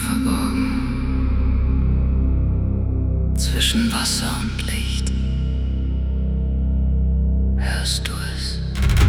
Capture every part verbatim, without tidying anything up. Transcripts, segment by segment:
verborgen zwischen Wasser und Licht. Hörst du es?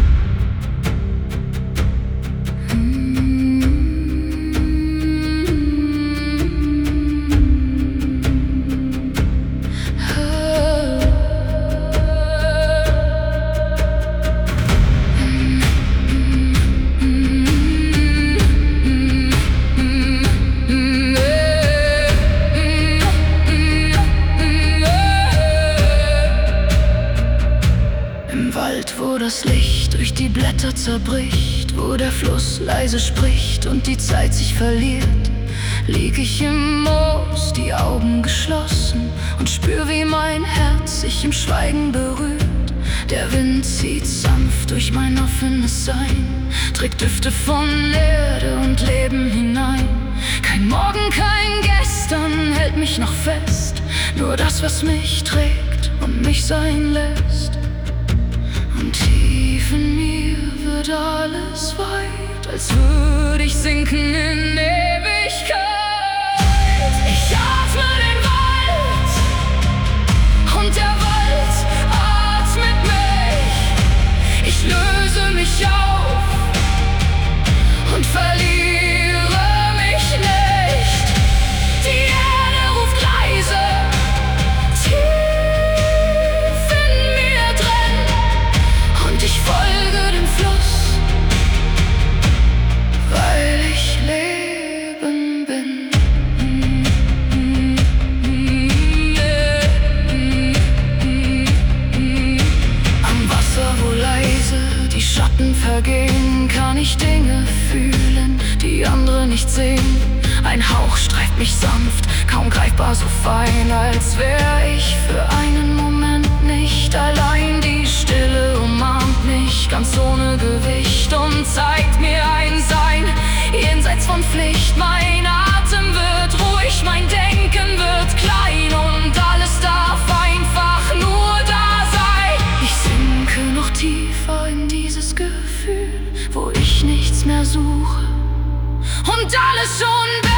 Wo das Licht durch die Blätter zerbricht, wo der Fluss leise spricht und die Zeit sich verliert, lieg ich im Moos, die Augen geschlossen und spür, wie mein Herz sich im Schweigen berührt. Der Wind zieht sanft durch mein offenes Sein, trägt Düfte von Erde und Leben hinein. Kein Morgen, kein Gestern hält mich noch fest, nur das, was mich trägt und mich sein lässt. Und tief in mir wird alles weit, als würde ich sinken in Ewigkeit. Ich atme den Wald und der Wald atmet mich. Ich löse mich auf und verliere mich nicht. Die Erde ruft leise, tief in mir drin, und ich folge dem Fluss, weil ich Leben bin. Am Wasser, wo leise die Schatten vergehen, kann ich Dinge fühlen, die andere nicht sehen. Ein Hauch streift mich sanft, kaum greifbar, so fein, als wär ich für einen Moment nicht allein. Die Stille umarmt mich ganz ohne Gewicht und zeigt mir ein Sein jenseits von Pflicht. Mein Atem wird ruhig, mein Denken wird klein und alles darf einfach nur da sein. Ich sinke noch tiefer in dieses Gefühl, wo ich nichts mehr suche und alles schon bin.